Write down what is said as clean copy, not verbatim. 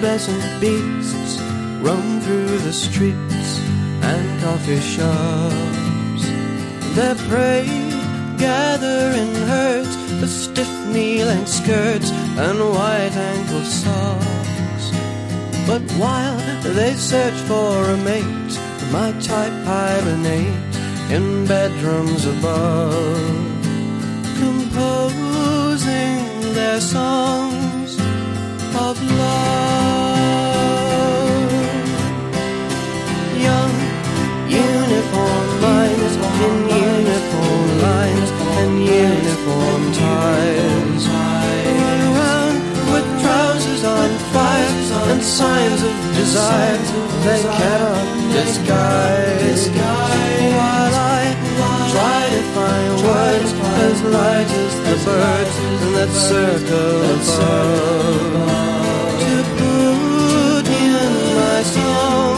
pubescent beasts roam through the streets and coffee shops. Their prey gather in herds with stiff knee-length skirts and white ankle socks. But while they search for a mate, my type hibernate in bedrooms above, composing their songs of love. Young uniform minds in uniform lines and uniform ties run around with trousers on fire and signs of desire they cannot disguise. While I try to find words as light as the birds in that circle above, to put in my song